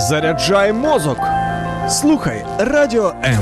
Заряджай мозок. Слухай Радіо М.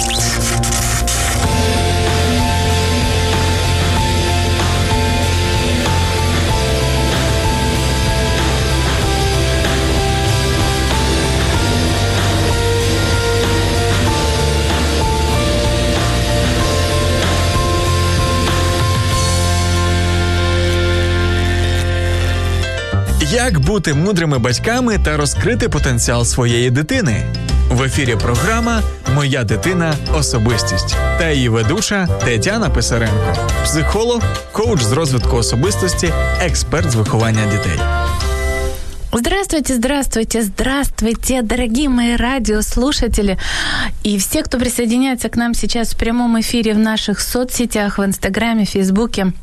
Як бути мудрими батьками та розкрити потенціал своєї дитини? В ефірі програма «Моя дитина – особистість» та її ведуча Тетяна Писаренко, психолог, коуч з розвитку особистості, експерт з виховання дітей. Здравствуйте, здравствуйте, здравствуйте, дорогие мои радиослушатели и все, кто присоединяется к нам сейчас в прямом эфире в наших соцсетях, в Инстаграме, Фейсбуке.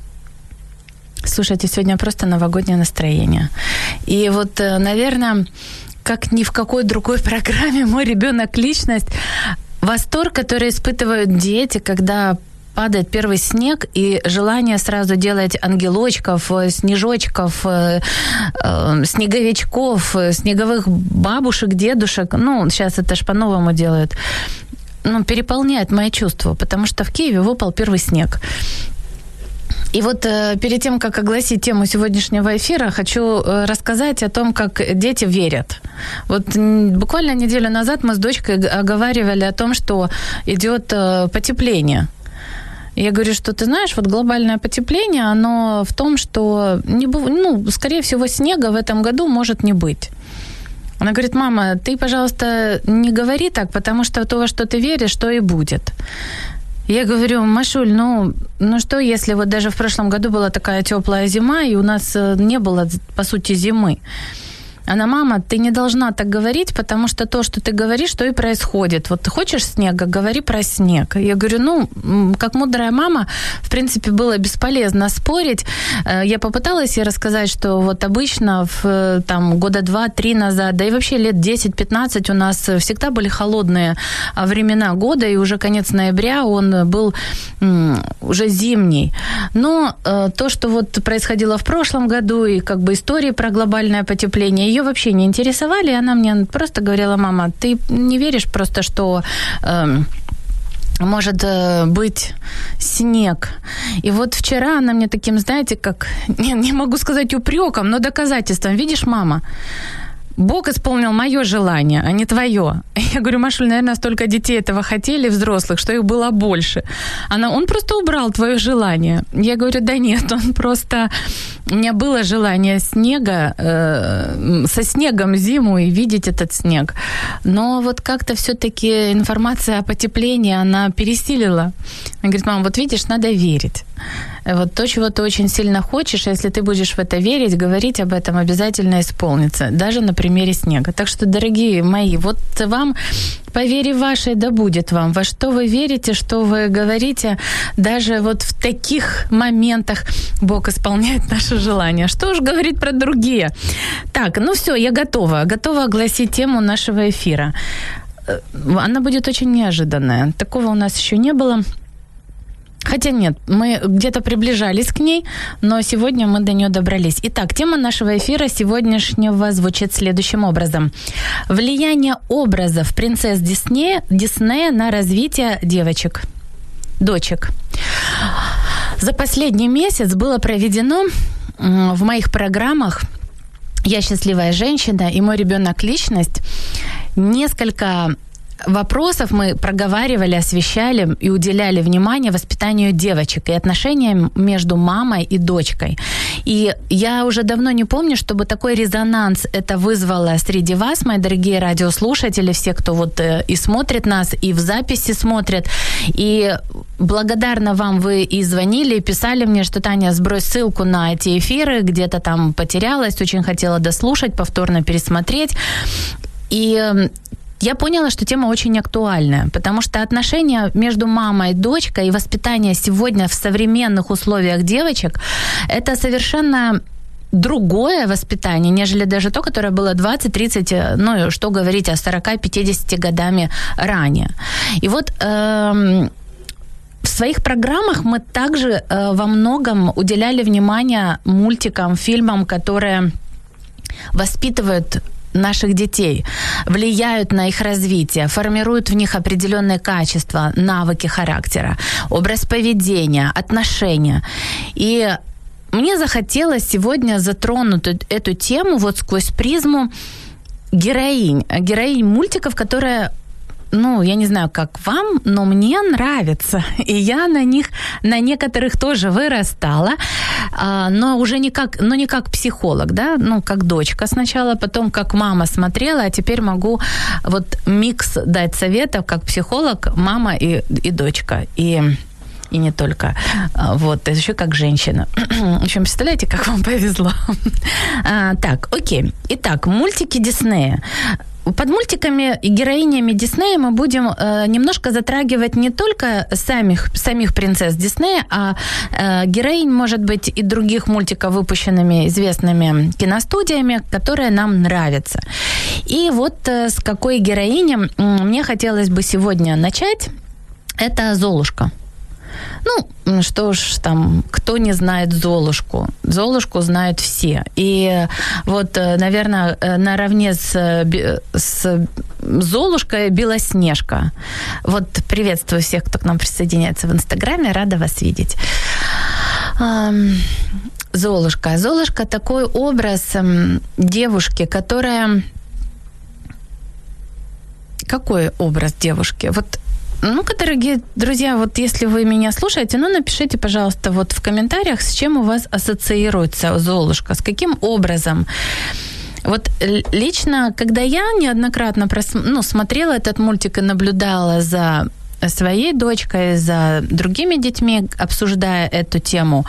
Слушайте, сегодня просто новогоднее настроение. И вот, наверное, как ни в какой другой программе «Мой ребенок – личность», восторг, который испытывают дети, когда падает первый снег, и желание сразу делать ангелочков, снежочков, снеговичков, снеговых бабушек, дедушек. Ну, сейчас это ж по-новому делают. Ну, переполняет мои чувства, потому что в Киеве выпал первый снег. И вот перед тем, как огласить тему сегодняшнего эфира, хочу рассказать о том, как дети верят. Вот буквально неделю назад мы с дочкой оговаривали о том, что идет потепление. Я говорю, что ты знаешь, вот глобальное потепление, оно в том, что, скорее всего, снега в этом году может не быть. Она говорит: мама, ты, пожалуйста, не говори так, потому что то, во что ты веришь, то и будет. Я говорю: Машуль, ну что, если вот даже в прошлом году была такая теплая зима, и у нас не было, по сути, зимы. Она: мама, ты не должна так говорить, потому что то, что ты говоришь, то и происходит. Вот ты хочешь снега, говори про снег. Я говорю, как мудрая мама, в принципе, было бесполезно спорить. Я попыталась ей рассказать, что вот обычно года 2-3 назад, да и вообще лет 10-15 у нас всегда были холодные времена года, и уже конец ноября он был уже зимний. Но то, что вот происходило в прошлом году, и как бы истории про глобальное потепление, ее вообще не интересовали, и она мне просто говорила: мама, ты не веришь просто, что может быть снег. И вот вчера она мне таким, знаете, как, не могу сказать упреком, но доказательством: видишь, мама, Бог исполнил мое желание, а не твое. Я говорю: Машуль, наверное, столько детей этого хотели, взрослых, что их было больше. Он просто убрал твое желание. Я говорю: да нет, он просто... У меня было желание снега, со снегом зиму и видеть этот снег. Но вот как-то все-таки информация о потеплении, она пересилила. Она говорит: мама, вот видишь, надо верить. Вот то, чего ты очень сильно хочешь, если ты будешь в это верить, говорить об этом, обязательно исполнится. Даже на примере снега. Так что, дорогие мои, вот вам, по вере вашей, да будет вам. Во что вы верите, что вы говорите, даже вот в таких моментах Бог исполняет наше желание. Что уж говорить про другие. Так, все, я готова. Готова огласить тему нашего эфира. Она будет очень неожиданная. Такого у нас еще не было. Хотя нет, мы где-то приближались к ней, но сегодня мы до нее добрались. Итак, тема нашего эфира сегодняшнего звучит следующим образом. Влияние образов принцесс Диснея на развитие дочек. За последний месяц было проведено в моих программах «Я счастливая женщина» и «Мой ребенок – личность» несколько вопросов мы проговаривали, освещали и уделяли внимание воспитанию девочек и отношениям между мамой и дочкой. И я уже давно не помню, чтобы такой резонанс это вызвало среди вас, мои дорогие радиослушатели, все, кто вот и смотрит нас, и в записи смотрит. И благодарна вам, вы и звонили, и писали мне, что: Таня, сбрось ссылку на эти эфиры, где-то там потерялась, очень хотела дослушать, повторно пересмотреть. И я поняла, что тема очень актуальная, потому что отношения между мамой и дочкой и воспитание сегодня в современных условиях девочек – это совершенно другое воспитание, нежели даже то, которое было 20-30, что говорить о 40-50 годами ранее. И вот в своих программах мы также во многом уделяли внимание мультикам, фильмам, которые воспитывают наших детей, влияют на их развитие, формируют в них определенные качества, навыки характера, образ поведения, отношения. И мне захотелось сегодня затронуть эту тему вот сквозь призму героинь мультиков, которые, я не знаю, как вам, но мне нравится. И я на некоторых тоже вырастала, но уже не как психолог, да, как дочка сначала, потом как мама смотрела, а теперь могу вот микс дать советов, как психолог, мама и дочка. И не только. Вот, еще как женщина. В общем, представляете, как вам повезло. Так, окей. Итак, мультики Диснея. Под мультиками и героинями Диснея мы будем немножко затрагивать не только самих принцесс Диснея, а героинь, может быть, и других мультиков, выпущенными известными киностудиями, которые нам нравятся. И вот с какой героини мне хотелось бы сегодня начать. Это Золушка. Что ж там, кто не знает Золушку? Золушку знают все. И вот, наверное, наравне с Золушкой Белоснежка. Вот приветствую всех, кто к нам присоединяется в Инстаграме. Рада вас видеть. Золушка. Золушка такой образ девушки, которая... Какой образ девушки? Вот дорогие друзья, вот если вы меня слушаете, напишите, пожалуйста, вот в комментариях, с чем у вас ассоциируется Золушка, с каким образом. Вот лично, когда я неоднократно смотрела этот мультик и наблюдала за своей дочкой, за другими детьми, обсуждая эту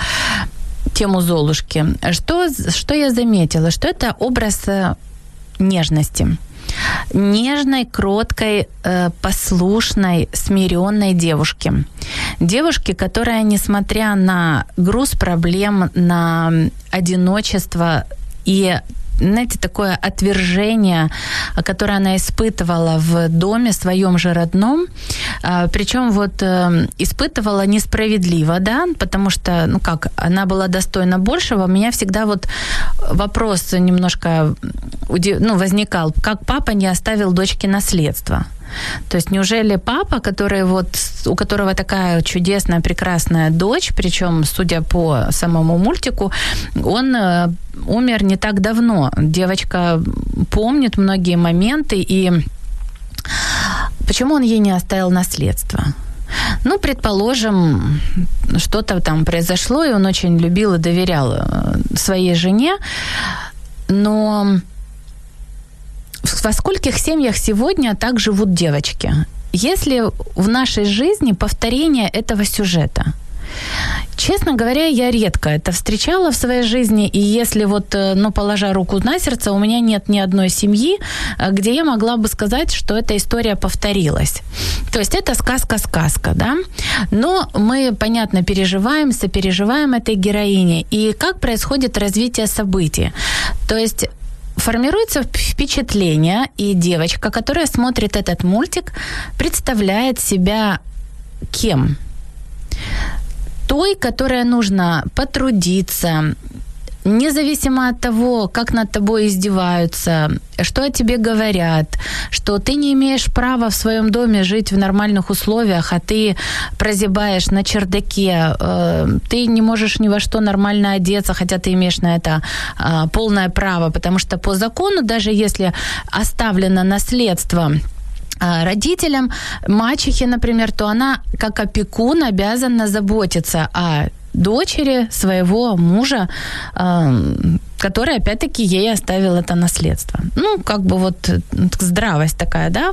тему Золушки, что я заметила? Что это образ нежности. Нежной, кроткой, послушной, смиренной девушки. Девушки, которая, несмотря на груз проблем, на одиночество и, знаете, такое отвержение, которое она испытывала в доме своем же родном, причем вот испытывала несправедливо, да, потому что, она была достойна большего. У меня всегда вот вопрос немножко возникал, как папа не оставил дочке наследство. То есть неужели папа, у которого такая чудесная, прекрасная дочь, причем, судя по самому мультику, он умер не так давно. Девочка помнит многие моменты, и почему он ей не оставил наследство? Предположим, что-то там произошло, и он очень любил и доверял своей жене, но... Во скольких семьях сегодня так живут девочки? Есть ли в нашей жизни повторение этого сюжета? Честно говоря, я редко это встречала в своей жизни, и если положа руку на сердце, у меня нет ни одной семьи, где я могла бы сказать, что эта история повторилась. То есть это сказка, да? Но мы, понятно, сопереживаем этой героине. И как происходит развитие событий? То есть формируется впечатление, и девочка, которая смотрит этот мультик, представляет себя кем? Той, которая нужно потрудиться, независимо от того, как над тобой издеваются, что о тебе говорят, что ты не имеешь права в своем доме жить в нормальных условиях, а ты прозябаешь на чердаке, ты не можешь ни во что нормально одеться, хотя ты имеешь на это полное право, потому что по закону, даже если оставлено наследство родителям, мачехе, например, то она как опекун обязана заботиться о дочери своего мужа, который, опять-таки, ей оставил это наследство. Здравость такая, да,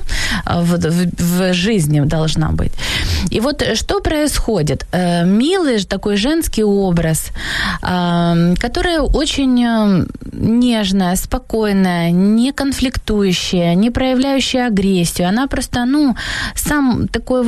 в жизни должна быть. И вот что происходит? Милый такой женский образ, которая очень нежная, спокойная, не конфликтующая, не проявляющая агрессию. Она просто, сам такой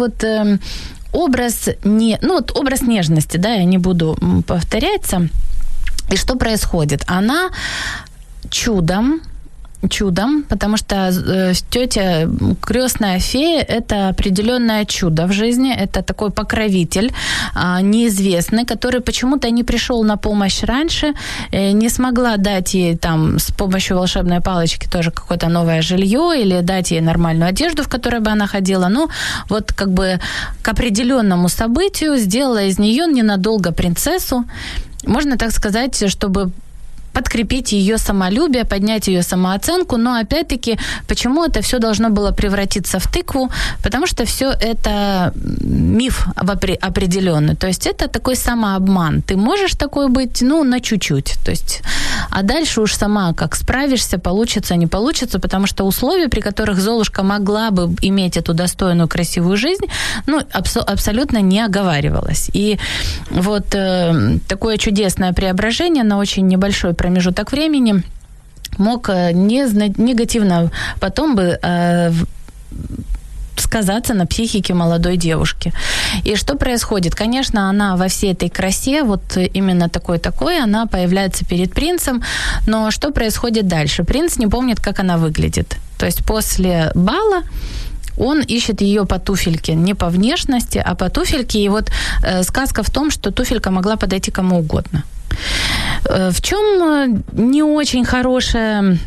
образ, образ нежности, да, я не буду повторяться. И что происходит? Она чудом чудом, потому что тетя, крестная фея, это определенное чудо в жизни, это такой покровитель неизвестный, который почему-то не пришел на помощь раньше, не смогла дать ей там с помощью волшебной палочки тоже какое-то новое жилье или дать ей нормальную одежду, в которой бы она ходила. Ну, вот как бы к определенному событию сделала из нее ненадолго принцессу, можно так сказать, чтобы подкрепить ее самолюбие, поднять ее самооценку, но опять-таки, почему это все должно было превратиться в тыкву? Потому что все это миф определенный, то есть это такой самообман. Ты можешь такой быть, ну, на чуть-чуть, то есть, а дальше уж сама как справишься, получится, не получится, потому что условия, при которых Золушка могла бы иметь эту достойную, красивую жизнь, ну, абсолютно не оговаривалось. И вот такое чудесное преображение на очень небольшой промежуток времени мог негативно потом бы сказаться на психике молодой девушки. И что происходит? Конечно, она во всей этой красе, вот именно такой, она появляется перед принцем, но что происходит дальше? Принц не помнит, как она выглядит. То есть после бала он ищет ее по туфельке, не по внешности, а по туфельке. И вот сказка в том, что туфелька могла подойти кому угодно. В чем не очень хорошая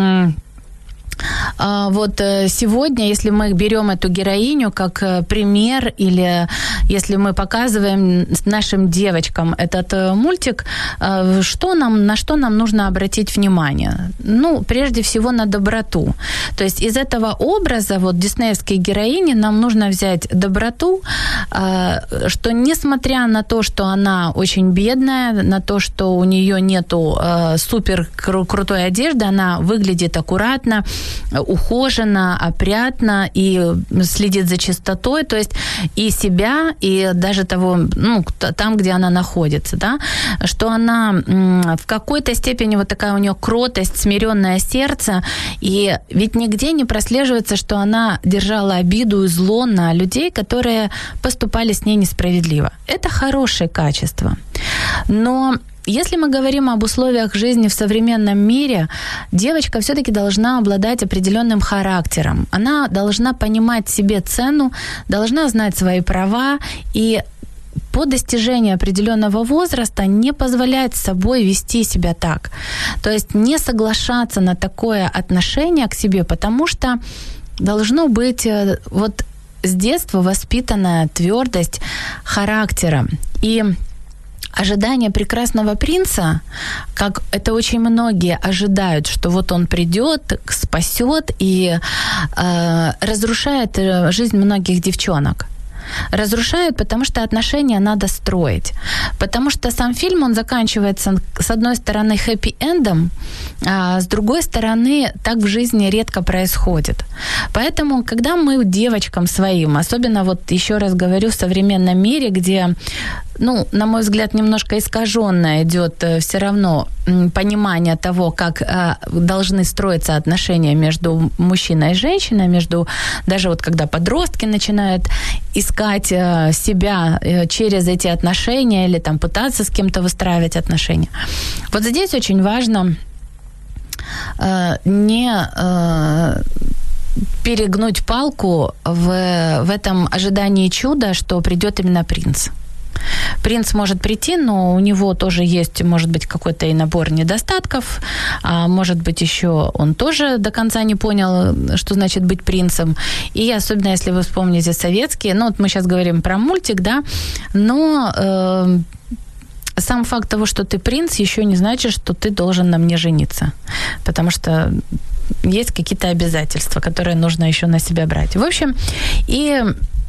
вот сегодня, если мы берем эту героиню как пример, или если мы показываем нашим девочкам этот мультик, на что нам нужно обратить внимание? Ну, прежде всего, на доброту. То есть из этого образа, вот диснеевской героини, нам нужно взять доброту, что несмотря на то, что она очень бедная, на то, что у нее нету супер крутой одежды, она выглядит аккуратно, ухоженно, опрятно и следит за чистотой, то есть и себя, и даже того, ну, там, где она находится, да, что она в какой-то степени вот такая у нее кротость, смиренное сердце, и ведь нигде не прослеживается, что она держала обиду и зло на людей, которые поступали с ней несправедливо. Это хорошее качество. Но если мы говорим об условиях жизни в современном мире, девочка все-таки должна обладать определенным характером. Она должна понимать себе цену, должна знать свои права и по достижении определенного возраста не позволять собой вести себя так. То есть не соглашаться на такое отношение к себе, потому что должно быть вот с детства воспитанная твердость характера. И ожидание прекрасного принца, как это очень многие ожидают, что вот он придет, спасет и разрушает жизнь многих девчонок. Разрушают, потому что отношения надо строить. Потому что сам фильм, он заканчивается, с одной стороны, хэппи-эндом, а с другой стороны, так в жизни редко происходит. Поэтому, когда мы девочкам своим, особенно, вот еще раз говорю, в современном мире, где, ну, на мой взгляд, немножко искаженно идет все равно понимание того, как должны строиться отношения между мужчиной и женщиной, между, даже вот когда подростки начинают искать себя через эти отношения или там пытаться с кем-то выстраивать отношения. Вот здесь очень важно не перегнуть палку в этом ожидании чуда, что придет именно принц. Принц может прийти, но у него тоже есть, может быть, какой-то и набор недостатков, а может быть, еще он тоже до конца не понял, что значит быть принцем. И особенно, если вы вспомните советские, ну вот мы сейчас говорим про мультик, да, но сам факт того, что ты принц, еще не значит, что ты должен на мне жениться, потому что есть какие-то обязательства, которые нужно еще на себя брать. В общем, и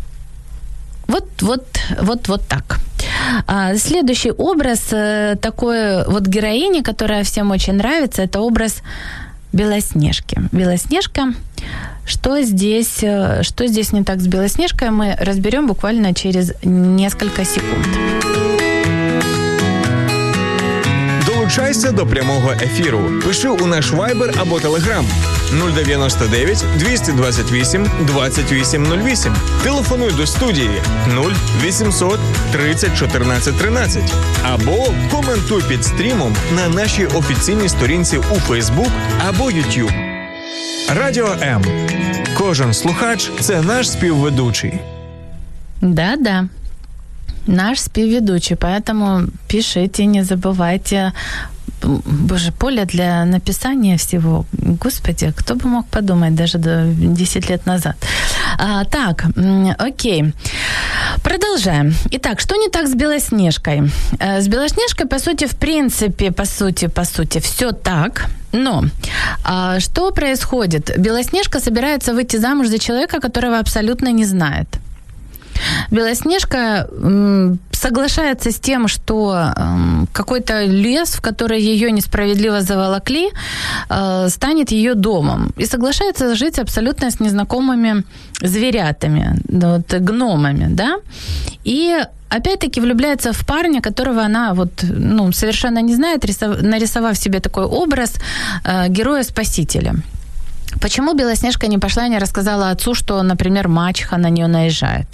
вот так. Следующий образ такой вот героини, которая всем очень нравится, это образ Белоснежки. Белоснежка. Что здесь не так с Белоснежкой, мы разберем буквально через несколько секунд. Долучайся до прямого ефіру. Пиши у наш Viber або Telegram 099 228 2808. Телефонуй до студії 0800 30 14 13. Або коментуй під стрімом на нашій офіційній сторінці у Facebook або YouTube. Радіо М. Кожен слухач – це наш співведучий. Да-да. Наш співведучий, поэтому пишите, не забывайте. Боже, поле для написания всего. Господи, кто бы мог подумать даже 10 лет назад. Так, окей. Продолжаем. Итак, что не так с Белоснежкой? С Белоснежкой, по сути, по сути, все так. Но что происходит? Белоснежка собирается выйти замуж за человека, которого абсолютно не знает. Белоснежка соглашается с тем, что какой-то лес, в который ее несправедливо заволокли, станет ее домом. И соглашается жить абсолютно с незнакомыми зверятами, вот, гномами, да. И опять-таки влюбляется в парня, которого она совершенно не знает, нарисовав себе такой образ героя-спасителя. Почему Белоснежка не пошла и не рассказала отцу, что, например, мачеха на нее наезжает?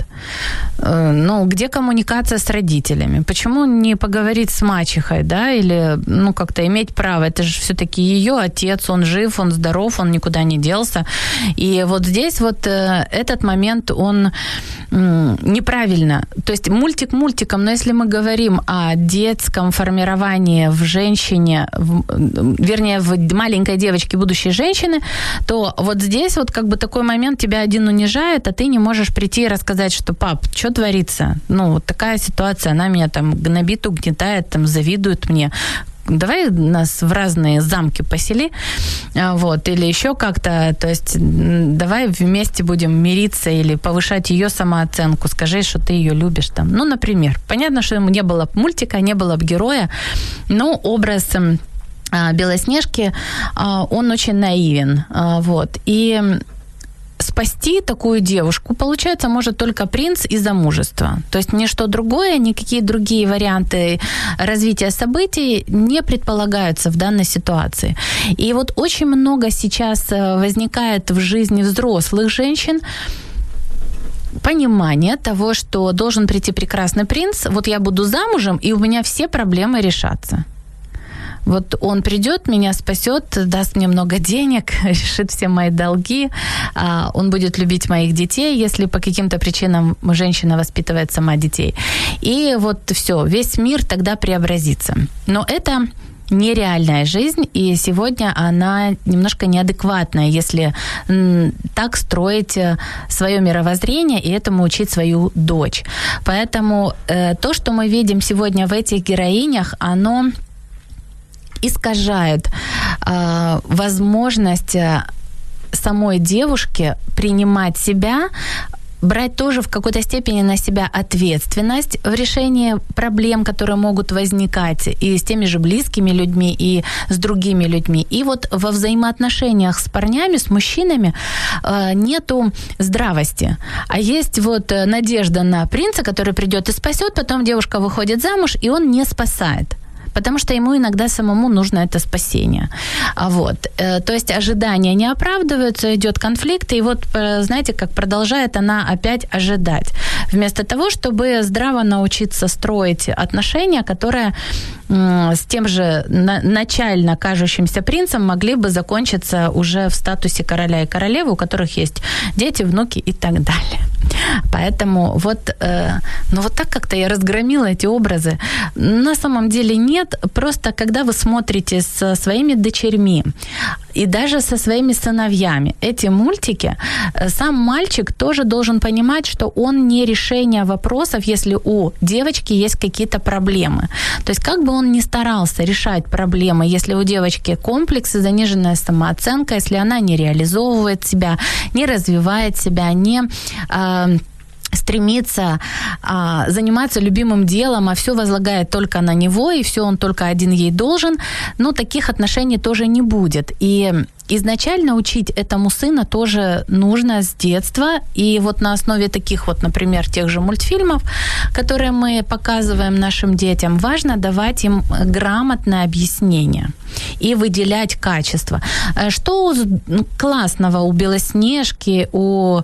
Где коммуникация с родителями? Почему не поговорить с мачехой, да, или, как-то иметь право? Это же все-таки ее отец, он жив, он здоров, он никуда не делся. И вот здесь этот момент, он неправильно. То есть мультик мультиком, но если мы говорим о детском формировании в женщине, в маленькой девочке, будущей женщины, то вот здесь такой момент тебя один унижает, а ты не можешь прийти и рассказать, что пап, что творится? Вот такая ситуация, она меня там гнобит, угнетает, там завидует мне. Давай нас в разные замки посели, или еще как-то, то есть давай вместе будем мириться или повышать ее самооценку, скажи, что ты ее любишь там. Например, понятно, что не было б мультика, не было б героя, но образ Белоснежки, он очень наивен, и спасти такую девушку, получается, может только принц и замужество. То есть ничто другое, никакие другие варианты развития событий не предполагаются в данной ситуации. И очень много сейчас возникает в жизни взрослых женщин понимание того, что должен прийти прекрасный принц, я буду замужем, и у меня все проблемы решатся. Он придет, меня спасет, даст мне много денег, решит все мои долги, он будет любить моих детей, если по каким-то причинам женщина воспитывает сама детей. И все, весь мир тогда преобразится. Но это нереальная жизнь, и сегодня она немножко неадекватная, если так строить свое мировоззрение и этому учить свою дочь. Поэтому то, что мы видим сегодня в этих героинях, оно искажает возможность самой девушки принимать себя, брать тоже в какой-то степени на себя ответственность в решении проблем, которые могут возникать и с теми же близкими людьми, и с другими людьми. И во взаимоотношениях с парнями, с мужчинами нету здравости. А есть надежда на принца, который придет и спасет, потом девушка выходит замуж, и он не спасает. Потому что ему иногда самому нужно это спасение. То есть ожидания не оправдываются, идет конфликт, и знаете, как продолжает она опять ожидать. Вместо того, чтобы здраво научиться строить отношения, которые с тем же начально кажущимся принцем могли бы закончиться уже в статусе короля и королевы, у которых есть дети, внуки и так далее. Поэтому так как-то я разгромила эти образы. На самом деле нет. Просто когда вы смотрите со своими дочерьми и даже со своими сыновьями эти мультики, сам мальчик тоже должен понимать, что он не решение вопросов, если у девочки есть какие-то проблемы. То есть как бы он ни старался решать проблемы, если у девочки комплексы, заниженная самооценка, если она не реализовывает себя, не развивает себя, не стремится заниматься любимым делом, а все возлагает только на него, и все он только один ей должен, таких отношений тоже не будет. И изначально учить этому сына тоже нужно с детства. И на основе таких например, тех же мультфильмов, которые мы показываем нашим детям, важно давать им грамотное объяснение и выделять качество. Что классного у Белоснежки, у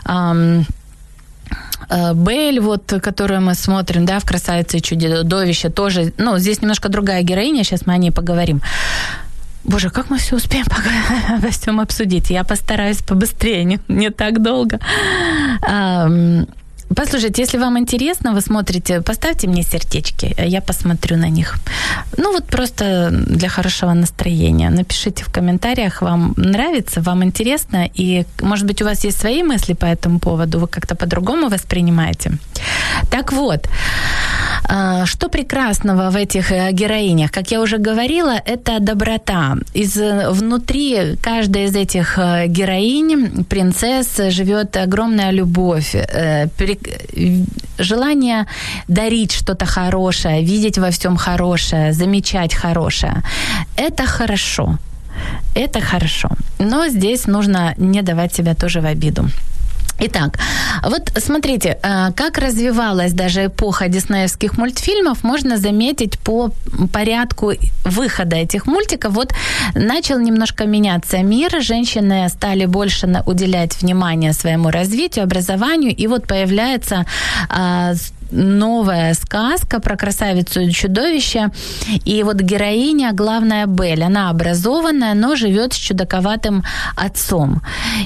Бель, которую мы смотрим, в «Красавице и чудовище», тоже, здесь немножко другая героиня, сейчас мы о ней поговорим. Боже, как мы все успеем во всем обсудить? Я постараюсь побыстрее, не так долго. Послушайте, если вам интересно, вы смотрите, поставьте мне сердечки, я посмотрю на них. Ну вот просто для хорошего настроения. Напишите в комментариях, вам нравится, вам интересно, и, может быть, у вас есть свои мысли по этому поводу, вы как-то по-другому воспринимаете. Так вот, что прекрасного в этих героинях? Как я уже говорила, это доброта. Внутри каждой из этих героинь, принцесс, живет огромная любовь, желание дарить что-то хорошее, видеть во всем хорошее, замечать хорошее. Это хорошо. Это хорошо. Но здесь нужно не давать себя тоже в обиду. Итак, вот смотрите, как развивалась даже эпоха диснеевских мультфильмов, можно заметить по порядку выхода этих мультиков. Вот начал немножко меняться мир, женщины стали больше уделять внимание своему развитию, образованию, и вот появляется новая сказка про красавицу и чудовище. И вот героиня, главная Белль, она образованная, но живет с чудаковатым отцом.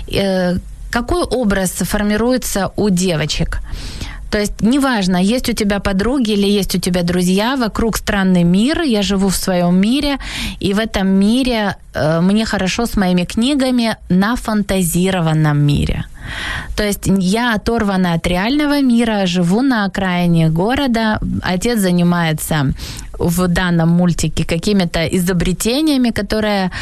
Какой образ формируется у девочек? То есть неважно, есть у тебя подруги или есть у тебя друзья, вокруг странный мир, я живу в своем мире, и в этом мире мне хорошо с моими книгами на фантазированном мире. То есть я оторвана от реального мира, живу на окраине города, отец занимается в данном мультике какими-то изобретениями, которые,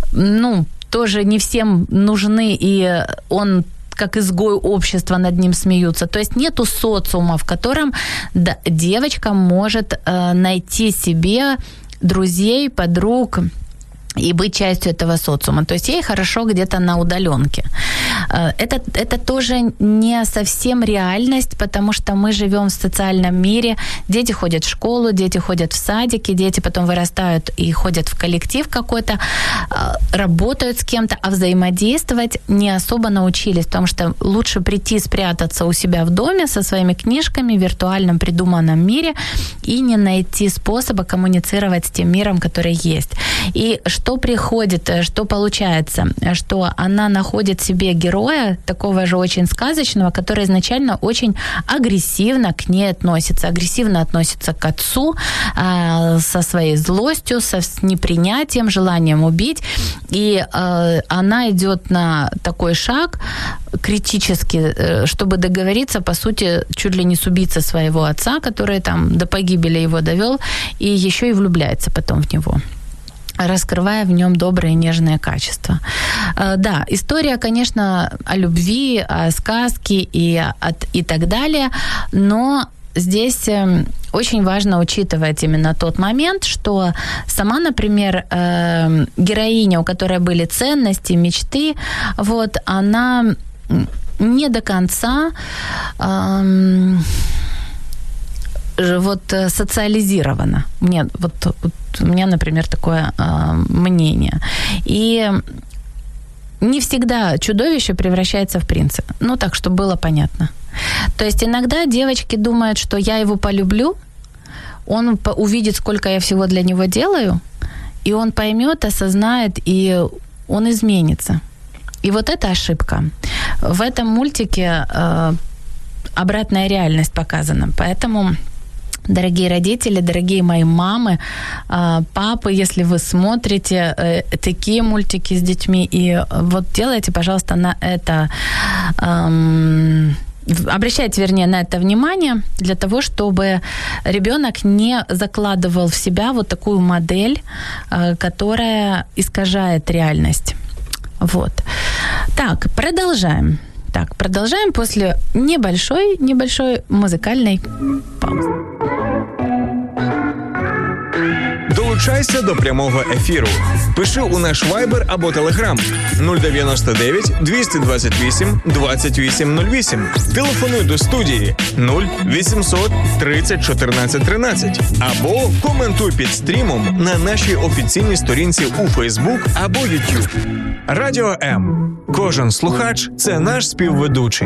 тоже не всем нужны, и он как изгой общества над ним смеются. То есть нету социума, в котором девочка может найти себе друзей, подруг и быть частью этого социума. То есть ей хорошо где-то на удаленке. Это тоже не совсем реальность, потому что мы живем в социальном мире. Дети ходят в школу, дети ходят в садики, дети потом вырастают и ходят в коллектив какой-то, работают с кем-то, а взаимодействовать не особо научились, потому что лучше прийти спрятаться у себя в доме со своими книжками в виртуальном придуманном мире и не найти способа коммуницировать с тем миром, который есть. И что приходит, что получается, что она находит себе героя, такого же очень сказочного, который изначально очень агрессивно к ней относится, агрессивно относится к отцу, со своей злостью, с непринятием, желанием убить. И она идет на такой шаг критически, чтобы договориться, по сути, чуть ли не с убийцей своего отца, который там до погибели его довел, и еще и влюбляется потом в него, раскрывая в нем добрые, нежные качества. Да, история, конечно, о любви, о сказке и так далее, но здесь очень важно учитывать именно тот момент, что сама, например, героиня, у которой были ценности, мечты, вот, она не до конца социализирована. У меня, например, такое мнение. И не всегда чудовище превращается в принца. Так, чтобы было понятно. То есть иногда девочки думают, что я его полюблю, он увидит, сколько я всего для него делаю, и он поймет, осознает, и он изменится. И вот это ошибка. В этом мультике обратная реальность показана. Поэтому, дорогие родители, дорогие мои мамы, папы, если вы смотрите такие мультики с детьми, и вот делайте, пожалуйста, на это, обращайте, вернее, на это внимание, для того, чтобы ребенок не закладывал в себя вот такую модель, которая искажает реальность. Вот. Так, продолжаем. Продолжаем после небольшой музыкальной паузы. Долучайся до прямого ефіру. Пиши у наш Viber або Telegram 099 228 2808. Телефонуй до студії 0800 30 14 13. Або коментуй під стрімом на нашій офіційній сторінці у Facebook або YouTube. Радіо М. Кожен слухач – це наш співведучий.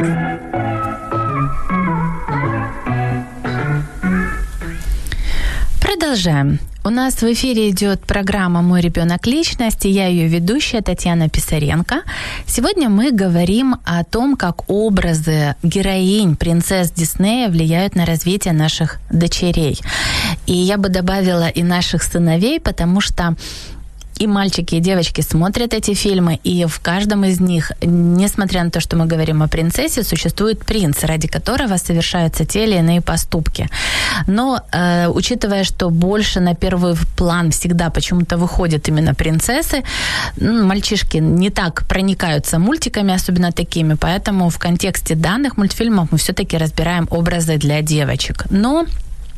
Продолжаем. У нас в эфире идет программа «Мой ребенок. Личность», и я ее ведущая Татьяна Писаренко. Сегодня мы говорим о том, как образы героинь принцесс Диснея влияют на развитие наших дочерей. И я бы добавила и наших сыновей, потому что и мальчики, и девочки смотрят эти фильмы, и в каждом из них, несмотря на то, что мы говорим о принцессе, существует принц, ради которого совершаются те или иные поступки. Но, учитывая, что больше на первый план всегда почему-то выходят именно принцессы, мальчишки не так проникаются мультиками, особенно такими, поэтому в контексте данных мультфильмов мы все-таки разбираем образы для девочек. Но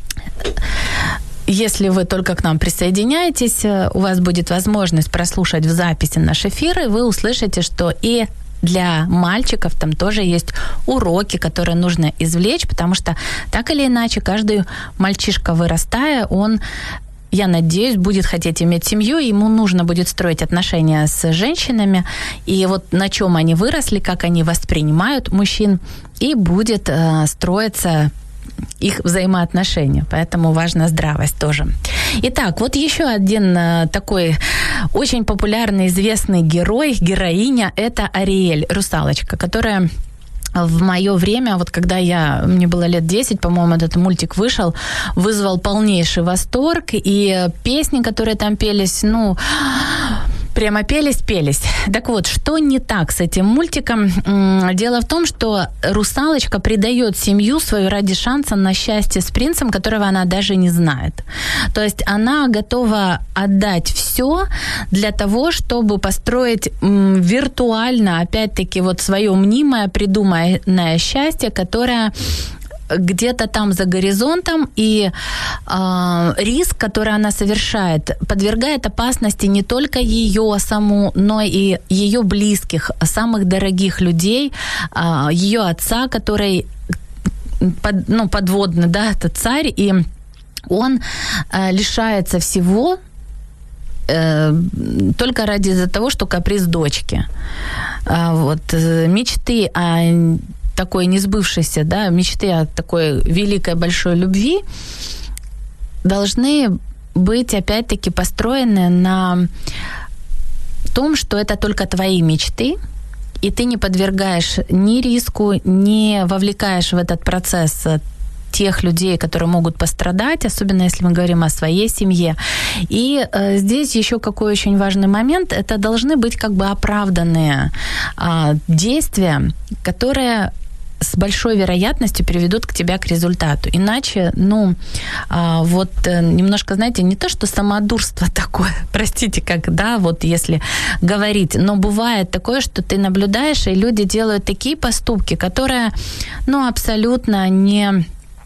если вы только к нам присоединяетесь, у вас будет возможность прослушать в записи наш эфир, и вы услышите, что и для мальчиков там тоже есть уроки, которые нужно извлечь, потому что так или иначе каждый мальчишка, вырастая, он, я надеюсь, будет хотеть иметь семью, ему нужно будет строить отношения с женщинами, и вот на чем они выросли, как они воспринимают мужчин, и будет строиться их взаимоотношения, поэтому важна здравость тоже. Итак, вот еще один такой очень популярный, известный герой, героиня – это Ариэль, русалочка, которая в мое время, вот когда мне было лет 10, по-моему, этот мультик вышел, вызвал полнейший восторг, и песни, которые там пелись, прямо пелись. Так вот, что не так с этим мультиком? Дело в том, что русалочка предает семью свою ради шанса на счастье с принцем, которого она даже не знает. То есть она готова отдать все для того, чтобы построить виртуально, опять-таки, вот свое мнимое, придуманное счастье, которое где-то там за горизонтом, и риск, который она совершает, подвергает опасности не только ее саму, но и ее близких, самых дорогих людей, ее отца, который подводный, да, это царь, и он лишается всего только ради того, что каприз дочки. Вот, мечты о такой несбывшейся, да, мечты о такой великой большой любви должны быть, опять-таки, построены на том, что это только твои мечты, и ты не подвергаешь ни риску, не вовлекаешь в этот процесс тех людей, которые могут пострадать, особенно если мы говорим о своей семье. И здесь еще какой очень важный момент, это должны быть как бы оправданные действия, которые с большой вероятностью приведут к тебе к результату. Иначе, немножко, знаете, не то, что самодурство такое, простите, как, да, вот если говорить, но бывает такое, что ты наблюдаешь, и люди делают такие поступки, которые, абсолютно не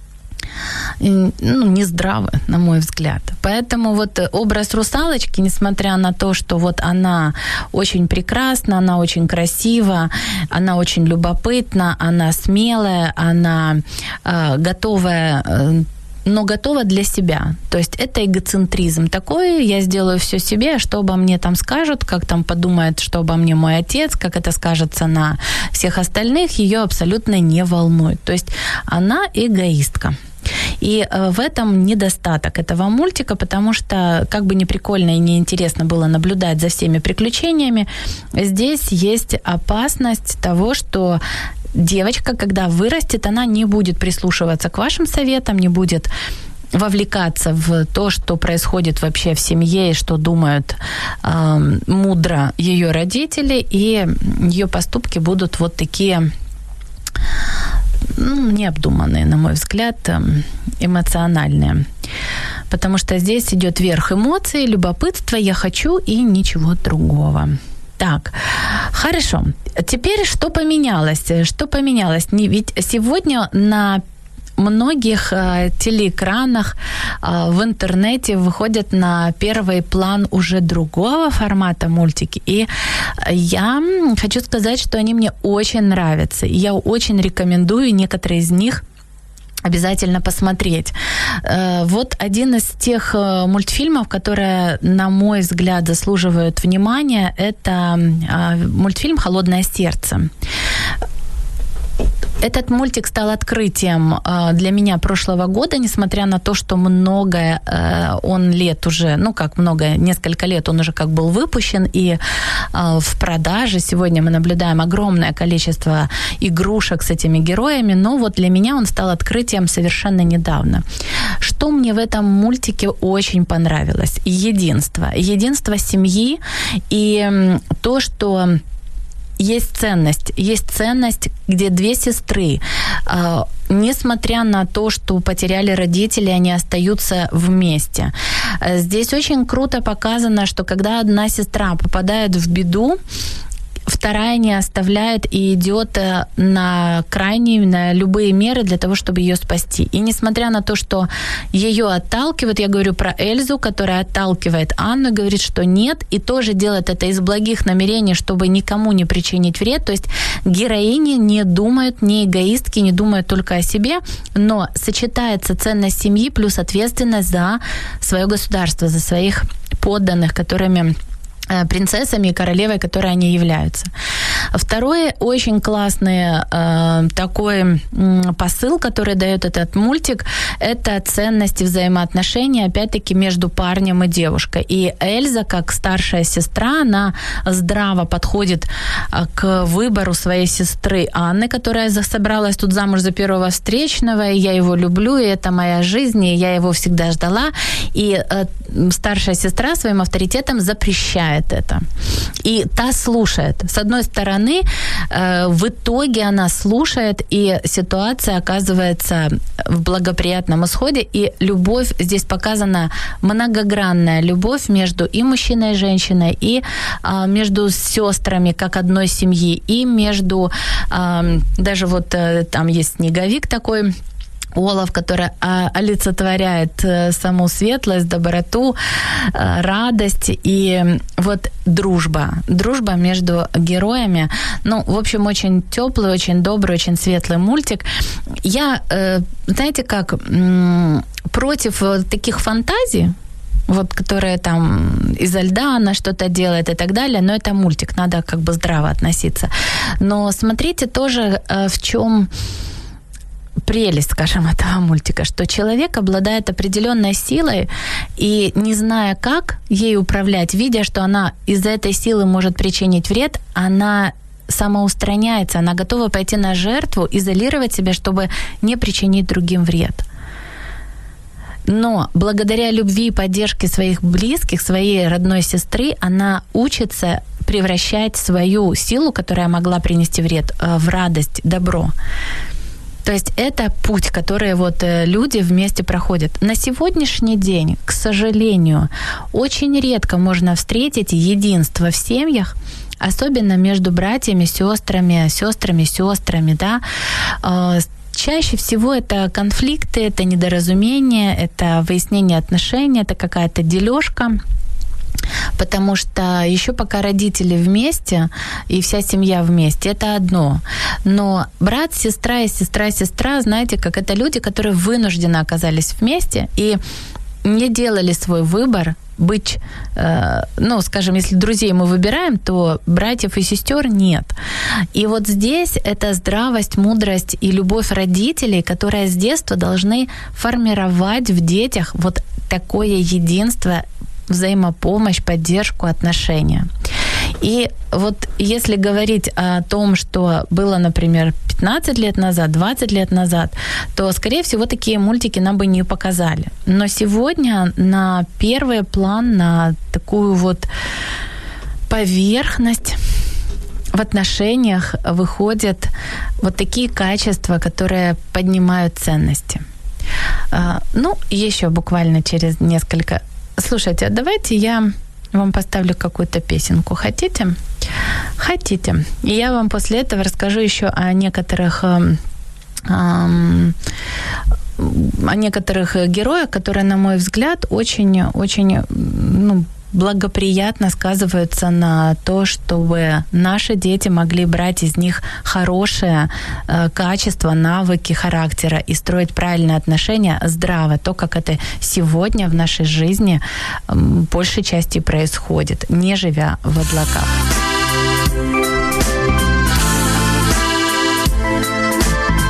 здравы, на мой взгляд. Поэтому вот образ русалочки, несмотря на то, что вот она очень прекрасна, она очень красива, она очень любопытна, она смелая, она готовая, но готова для себя. То есть это эгоцентризм такой, я сделаю все себе, что обо мне там скажут, как там подумает, что обо мне мой отец, как это скажется на всех остальных, ее абсолютно не волнует. То есть она эгоистка. И в этом недостаток этого мультика, потому что, как бы не прикольно и не интересно было наблюдать за всеми приключениями, здесь есть опасность того, что девочка, когда вырастет, она не будет прислушиваться к вашим советам, не будет вовлекаться в то, что происходит вообще в семье и что думают мудро ее родители, и ее поступки будут вот такие необдуманные, на мой взгляд, эмоциональные. Потому что здесь идет верх эмоций, любопытства, я хочу и ничего другого. Так, хорошо. Теперь что поменялось? Что поменялось? Ведь сегодня на многих телеэкранах в интернете выходят на первый план уже другого формата мультики. И я хочу сказать, что они мне очень нравятся. Я очень рекомендую некоторые из них обязательно посмотреть. Вот один из тех мультфильмов, которые, на мой взгляд, заслуживают внимания, это мультфильм «Холодное сердце». Этот мультик стал открытием для меня прошлого года, несмотря на то, что многое он лет уже, несколько лет он уже как был выпущен и в продаже. Сегодня мы наблюдаем огромное количество игрушек с этими героями, но вот для меня он стал открытием совершенно недавно. Что мне в этом мультике очень понравилось? Единство. Единство семьи и то, что есть ценность, где две сестры, несмотря на то, что потеряли родителей, они остаются вместе. Здесь очень круто показано, что когда одна сестра попадает в беду, вторая не оставляет и идет на крайние, на любые меры для того, чтобы ее спасти. И несмотря на то, что ее отталкивают, я говорю про Эльзу, которая отталкивает Анну и говорит, что нет, и тоже делает это из благих намерений, чтобы никому не причинить вред. То есть героини не думают, не эгоистки, не думают только о себе, но сочетается ценность семьи плюс ответственность за свое государство, за своих подданных, которыми принцессами и королевой, которые они являются. Второе, очень классный такой посыл, который дает этот мультик, это ценности взаимоотношений, опять-таки, между парнем и девушкой. И Эльза, как старшая сестра, она здраво подходит к выбору своей сестры Анны, которая собралась тут замуж за первого встречного, и я его люблю, и это моя жизнь, и я его всегда ждала. И старшая сестра своим авторитетом запрещает это. И та слушает. С одной стороны, в итоге она слушает, и ситуация оказывается в благоприятном исходе, и любовь, здесь показана многогранная любовь между и мужчиной, и женщиной, и между сестрами, как одной семьи, и между, даже вот там есть снеговик такой, Олаф, который олицетворяет саму светлость, доброту, радость и вот дружба. Дружба между героями. Ну, в общем, очень тёплый, очень добрый, очень светлый мультик. Я, знаете как, против таких фантазий, вот, которые там изо льда она что-то делает и так далее, но это мультик, надо как бы здраво относиться. Но смотрите тоже, в чём прелесть, скажем, этого мультика, что человек обладает определенной силой и, не зная, как ей управлять, видя, что она из-за этой силы может причинить вред, она самоустраняется, она готова пойти на жертву, изолировать себя, чтобы не причинить другим вред. Но благодаря любви и поддержке своих близких, своей родной сестры, она учится превращать свою силу, которая могла принести вред, в радость, добро. То есть это путь, который вот люди вместе проходят. На сегодняшний день, к сожалению, очень редко можно встретить единство в семьях, особенно между братьями, сестрами, да. Чаще всего это конфликты, это недоразумения, это выяснение отношений, это какая-то дележка. Потому что еще пока родители вместе и вся семья вместе, это одно. Но брат, сестра и сестра, знаете, как это люди, которые вынужденно оказались вместе и не делали свой выбор быть, ну, скажем, если друзей мы выбираем, то братьев и сестер нет. И вот здесь это здравость, мудрость и любовь родителей, которые с детства должны формировать в детях вот такое единство, взаимопомощь, поддержку, отношения. И вот если говорить о том, что было, например, 15 лет назад, 20 лет назад, то, скорее всего, такие мультики нам бы не показали. Но сегодня на первый план, на такую вот поверхность в отношениях выходят вот такие качества, которые поднимают ценности. Ну, еще буквально через несколько... Слушайте, давайте я вам поставлю какую-то песенку. Хотите? Хотите. И я вам после этого расскажу еще о некоторых героях, которые, на мой взгляд, очень благоприятно сказываются на то, чтобы наши дети могли брать из них хорошие качества, навыки характера и строить правильные отношения здраво, то, как это сегодня в нашей жизни большей части происходит, не живя в облаках.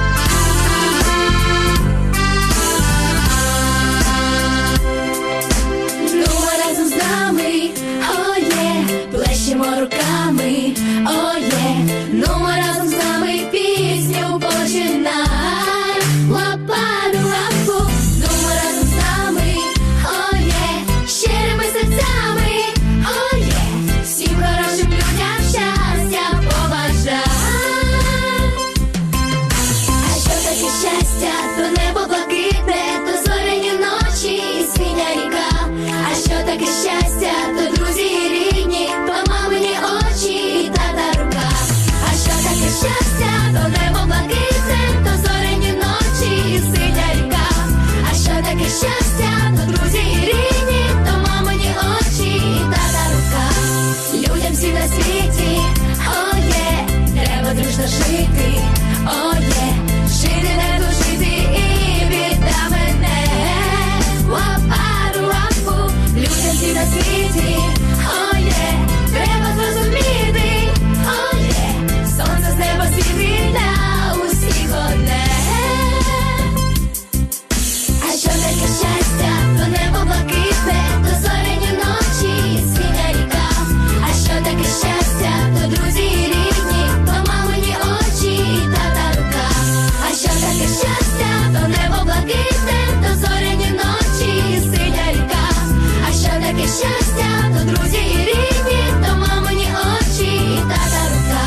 нами, плещемо руками, ну ми разом з нами пісню починай. Лападу-лапу, ну ми разом з нами, щирими серцями, всім хорошим людям щастя побажай. А що таке щастя? То небо блакитне, то зоряні ночі і синя ріка. А що таке щастя? То друзі і рідні, то мамині очі і тата рука. А що таке щастя? То небо блакитне, то зоряні ночі і синя ріка. А що таке щастя? То друзі і рідні, то мамині очі і тата рука. Людям всім на світі, треба дружно жити, жити не дожити і біда мене. Лапару-лапу, людям всім на світі, треба зрозуміти, сонце з неба світить на усіх одне. А що таке щастя? То небо блакитне, то зоряні ночі і синя ріка. А що таке щастя? То друзі і рідні, то мамині очі і тата рука. А що таке щастя? То небо блакитне, то зоряні ночі і синя ріка. А що таке щастя? То друзі і рідні, то мамині очі і тата рука.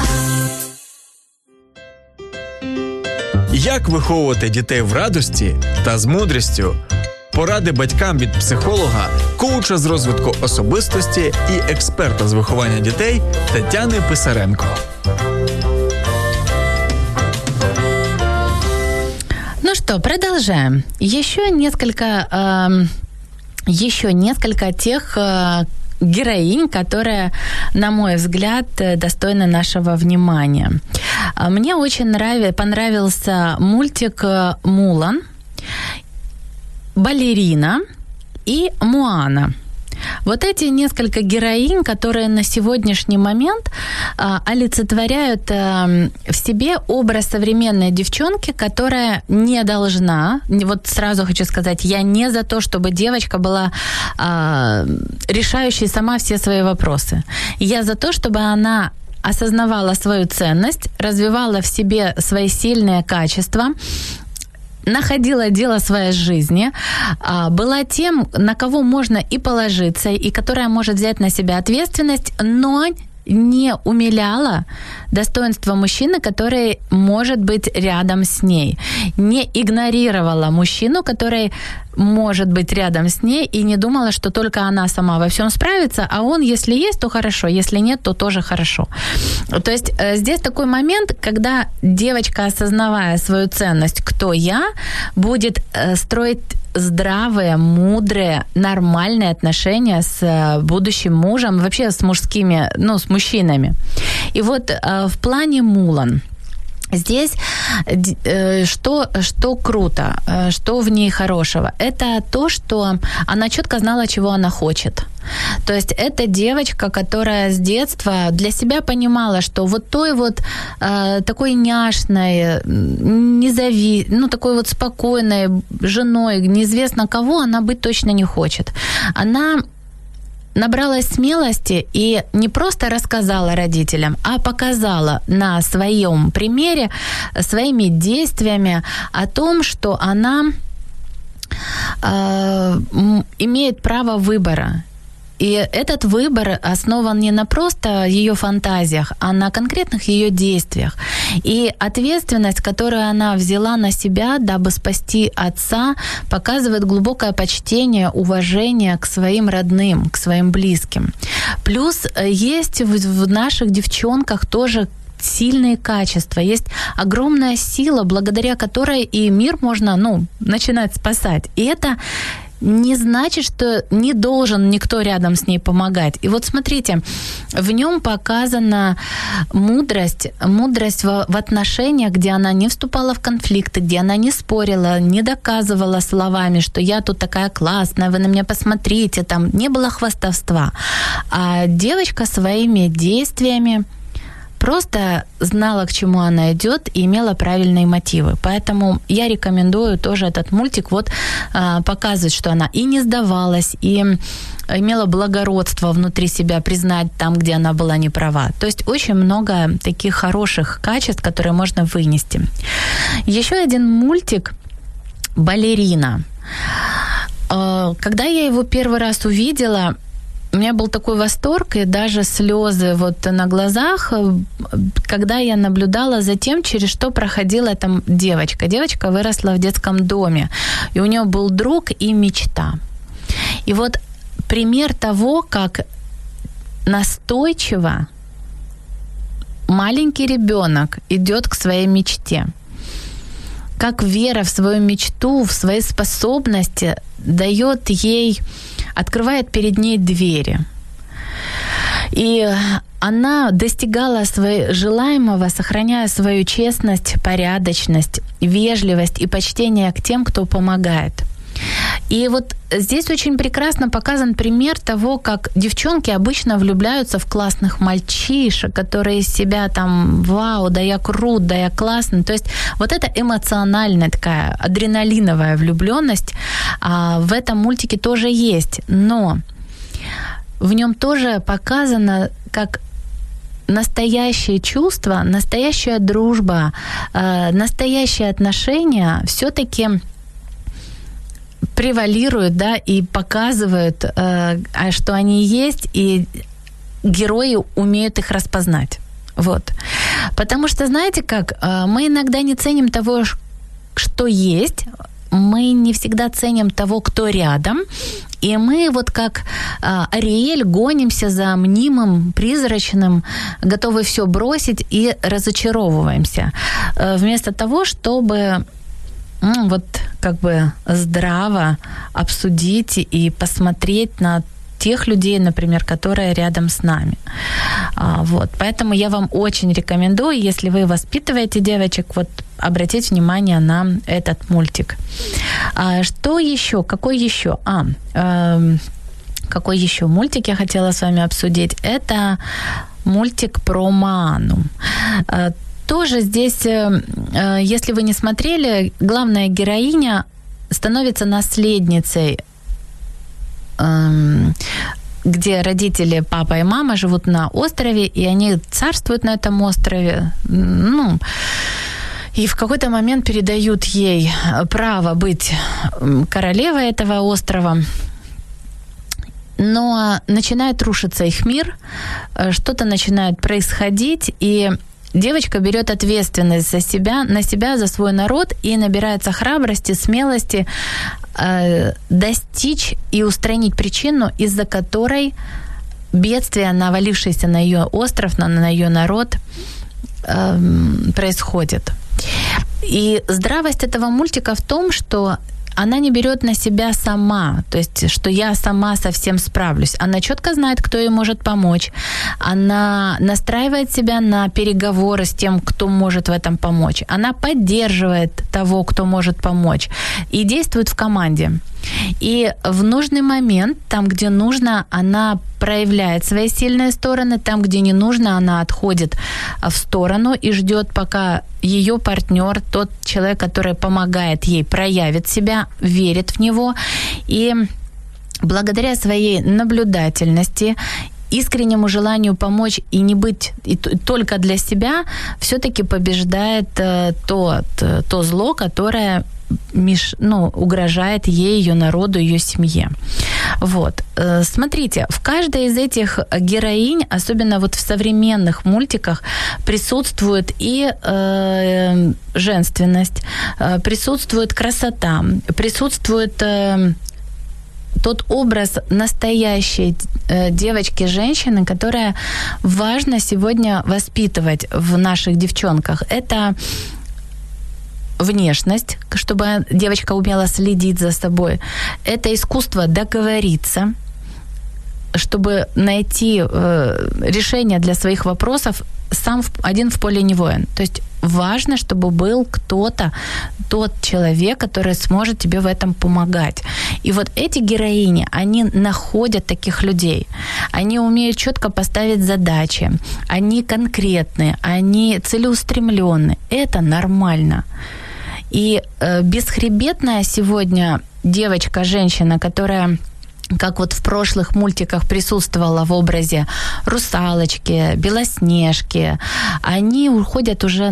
Як виховувати дітей в радості та з мудрістю? Поради батькам від психолога, коуча з розвитку особистості і експерта з виховання дітей Тетяни Писаренко. Ну что, продолжаем. Еще несколько тех героинь, которые, на мой взгляд, достойны нашего внимания. Мне очень понравился мультик «Мулан», «Балерина» и «Моана». Вот эти несколько героинь, которые на сегодняшний момент олицетворяют в себе образ современной девчонки, которая не должна, вот сразу хочу сказать, я не за то, чтобы девочка была решающей сама все свои вопросы. Я за то, чтобы она осознавала свою ценность, развивала в себе свои сильные качества, находила дело своей жизни, была тем, на кого можно и положиться, и которая может взять на себя ответственность, но не умиляла достоинство мужчины, который может быть рядом с ней, не игнорировала мужчину, который может быть рядом с ней, и не думала, что только она сама во всем справится, а он, если есть, то хорошо, если нет, то тоже хорошо. То есть здесь такой момент, когда девочка, осознавая свою ценность, кто я, будет строить здравые, мудрые, нормальные отношения с будущим мужем, вообще с мужскими, с мужчинами. И вот в плане Мулан, здесь что круто, что в ней хорошего, это то, что она четко знала, чего она хочет. То есть это девочка, которая с детства для себя понимала, что вот той вот такой няшной, такой вот спокойной женой, неизвестно кого, она быть точно не хочет. Она набралась смелости и не просто рассказала родителям, а показала на своем примере, своими действиями о том, что она имеет право выбора. И этот выбор основан не на просто ее фантазиях, а на конкретных ее действиях. И ответственность, которую она взяла на себя, дабы спасти отца, показывает глубокое почтение, уважение к своим родным, к своим близким. Плюс есть в наших девчонках тоже сильные качества, есть огромная сила, благодаря которой и мир можно, начинать спасать. И это не значит, что не должен никто рядом с ней помогать. И вот смотрите, в нем показана мудрость в отношениях, где она не вступала в конфликты, где она не спорила, не доказывала словами, что я тут такая классная, вы на меня посмотрите, там не было хвастовства. А девочка своими действиями просто знала, к чему она идет и имела правильные мотивы. Поэтому я рекомендую тоже этот мультик показывать, что она и не сдавалась, и имела благородство внутри себя признать там, где она была не права. То есть очень много таких хороших качеств, которые можно вынести. Еще один мультик «Балерина». Когда я его первый раз увидела, у меня был такой восторг и даже слезы вот на глазах, когда я наблюдала за тем, через что проходила эта девочка. Девочка выросла в детском доме, и у нее был друг и мечта. И вот пример того, как настойчиво маленький ребенок идет к своей мечте. Как вера в свою мечту, в свои способности дает ей, открывает перед ней двери. И она достигала желаемого, сохраняя свою честность, порядочность, вежливость и почтение к тем, кто помогает. И вот здесь очень прекрасно показан пример того, как девчонки обычно влюбляются в классных мальчишек, которые из себя там, вау, да я крут, да я классный. То есть вот это эмоциональная такая адреналиновая влюбленность в этом мультике тоже есть. Но в нем тоже показано, как настоящие чувства, настоящая дружба, настоящие отношения все-таки превалируют, да, и показывают, что они есть, и герои умеют их распознать. Вот. Потому что, знаете как, мы иногда не ценим того, что есть, мы не всегда ценим того, кто рядом, и мы вот как Ариэль гонимся за мнимым, призрачным, готовы все бросить и разочаровываемся. Вместо того, чтобы вот как бы здраво обсудить и посмотреть на тех людей, например, которые рядом с нами. Вот. Поэтому я вам очень рекомендую, если вы воспитываете девочек, вот обратить внимание на этот мультик. Что еще? Какой еще? Какой еще мультик я хотела с вами обсудить? Это мультик про Моану. Тоже здесь, если вы не смотрели, главная героиня становится наследницей, где родители, папа и мама, живут на острове, и они царствуют на этом острове. И в какой-то момент передают ей право быть королевой этого острова. Но начинает рушиться их мир, что-то начинает происходить, и девочка берет ответственность на себя, за свой народ и набирается храбрости, смелости достичь и устранить причину, из-за которой бедствие, навалившееся на ее остров, на ее народ, происходит. И здравость этого мультика в том, что она не берет на себя сама, то есть, что я сама совсем справлюсь. Она четко знает, кто ей может помочь. Она настраивает себя на переговоры с тем, кто может в этом помочь. Она поддерживает того, кто может помочь. И действует в команде. И в нужный момент, там, где нужно, она проявляет свои сильные стороны, там, где не нужно, она отходит в сторону и ждет, пока ее партнер, тот человек, который помогает ей, проявит себя, верит в него. И благодаря своей наблюдательности, искреннему желанию помочь и не быть только для себя, все-таки побеждает то зло, которое угрожает ей, ее народу, ее семье. Вот. Смотрите, в каждой из этих героинь, особенно вот в современных мультиках, присутствует и женственность, присутствует красота, присутствует тот образ настоящей девочки-женщины, которая важно сегодня воспитывать в наших девчонках. Это внешность, чтобы девочка умела следить за собой. Это искусство договориться. чтобы найти решение для своих вопросов, сам один в поле не воин. То есть важно, чтобы был кто-то, тот человек, который сможет тебе в этом помогать. И вот эти героини, они находят таких людей. Они умеют четко поставить задачи. Они конкретные, они целеустремленные. Это нормально. И бесхребетная сегодня девочка, женщина, которая, как вот в прошлых мультиках присутствовала в образе Русалочки, Белоснежки, они уходят уже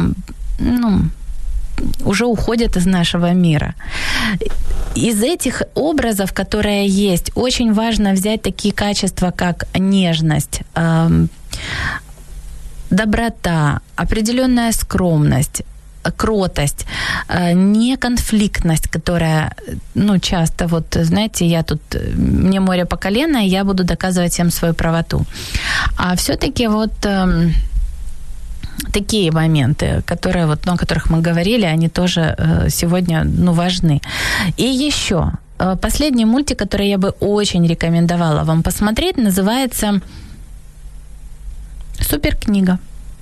уже уходят из нашего мира. Из этих образов, которые есть, очень важно взять такие качества, как нежность, доброта, определенная скромность, кротость, неконфликтность, которая, часто, вот, знаете, мне море по колено, и я буду доказывать всем свою правоту. А всё-таки вот такие моменты, которые, о которых мы говорили, они тоже сегодня, важны. И еще последний мультик, который я бы очень рекомендовала вам посмотреть, называется «Суперкнига».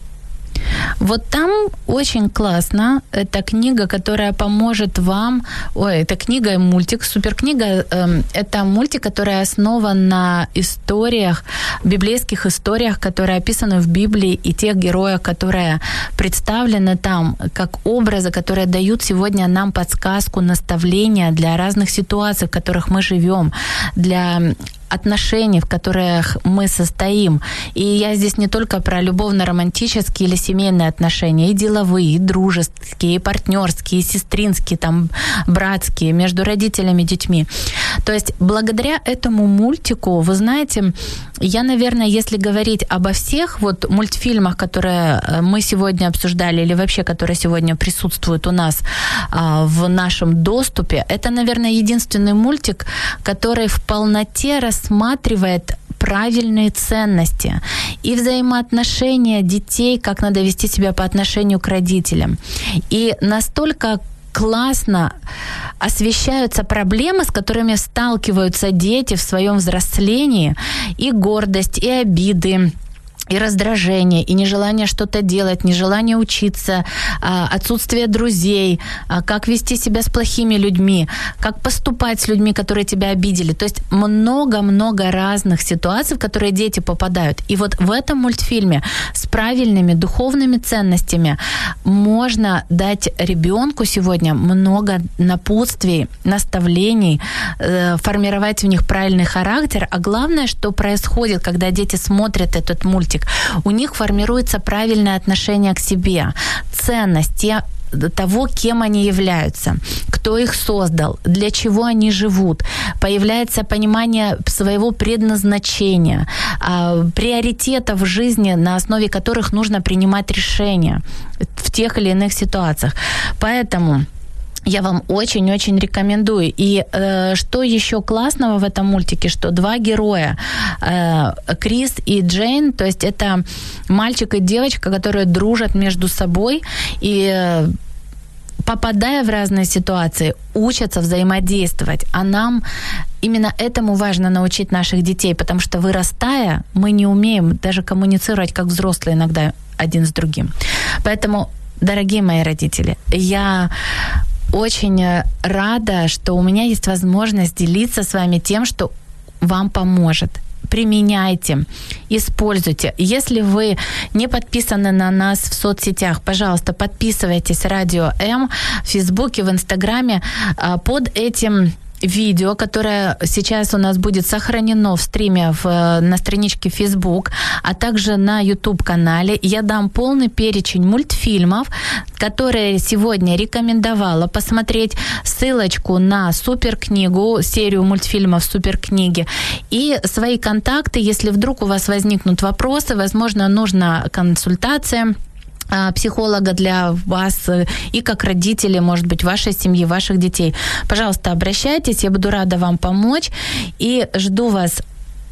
Вот там очень классно. Это книга, которая поможет вам... это книга и мультик. Суперкнига — это мультик, который основан на историях, библейских историях, которые описаны в Библии, и тех героев, которые представлены там, как образы, которые дают сегодня нам подсказку, наставления для разных ситуаций, в которых мы живем, для отношений, в которых мы состоим. И я здесь не только про любовно-романтические или семейные отношения, и деловые, и дружеские, и партнерские, и сестринские, там, братские, между родителями и детьми. То есть благодаря этому мультику, вы знаете, я, наверное, если говорить обо всех мультфильмах, которые мы сегодня обсуждали, или вообще, которые сегодня присутствуют у нас в нашем доступе, это, наверное, единственный мультик, который в полноте рассматривает правильные ценности и взаимоотношения детей, как надо вести себя по отношению к родителям. И настолько классно освещаются проблемы, с которыми сталкиваются дети в своем взрослении, и гордость, и обиды, и раздражение, и нежелание что-то делать, нежелание учиться, отсутствие друзей, как вести себя с плохими людьми, как поступать с людьми, которые тебя обидели. То есть много-много разных ситуаций, в которые дети попадают. И вот в этом мультфильме с правильными духовными ценностями можно дать ребенку сегодня много напутствий, наставлений, формировать в них правильный характер. А главное, что происходит, когда дети смотрят этот мультик, у них формируется правильное отношение к себе, ценность того, кем они являются, кто их создал, для чего они живут. Появляется понимание своего предназначения, приоритетов в жизни, на основе которых нужно принимать решения в тех или иных ситуациях. Поэтому я вам очень-очень рекомендую. И что еще классного в этом мультике, что два героя, Крис и Джейн, то есть это мальчик и девочка, которые дружат между собой и, попадая в разные ситуации, учатся взаимодействовать. А нам именно этому важно научить наших детей, потому что, вырастая, мы не умеем даже коммуницировать как взрослые иногда один с другим. Поэтому, дорогие мои родители, я очень рада, что у меня есть возможность делиться с вами тем, что вам поможет. Применяйте, используйте. Если вы не подписаны на нас в соцсетях, пожалуйста, подписывайтесь Радио М в Фейсбуке, в Инстаграме. Под этим видео, которое сейчас у нас будет сохранено в стриме на страничке Facebook, а также на YouTube-канале. Я дам полный перечень мультфильмов, которые сегодня рекомендовала посмотреть, ссылочку на суперкнигу, серию мультфильмов «Суперкниги», и свои контакты, если вдруг у вас возникнут вопросы, возможно, нужна консультация психолога для вас и как родители, может быть, вашей семьи, ваших детей. Пожалуйста, обращайтесь, я буду рада вам помочь. И жду вас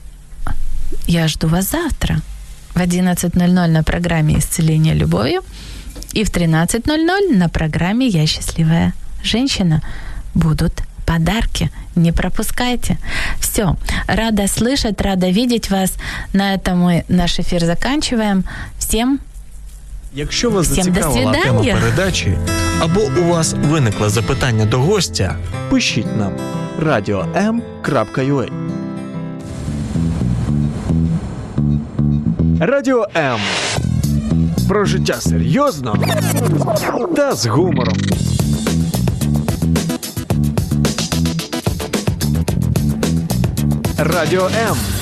завтра в 11:00 на программе «Исцеление любовью» и в 13:00 на программе «Я счастливая женщина». Будут подарки, не пропускайте. Все. Все. Рада слышать, рада видеть вас. На этом мы наш эфир заканчиваем. Всем Якщо вас Всім зацікавила до тема свидання. передачі або у вас виникло запитання до гостя, пишіть нам radio.m.ua. Радіо М. Про життя серйозно та з гумором. Радіо М.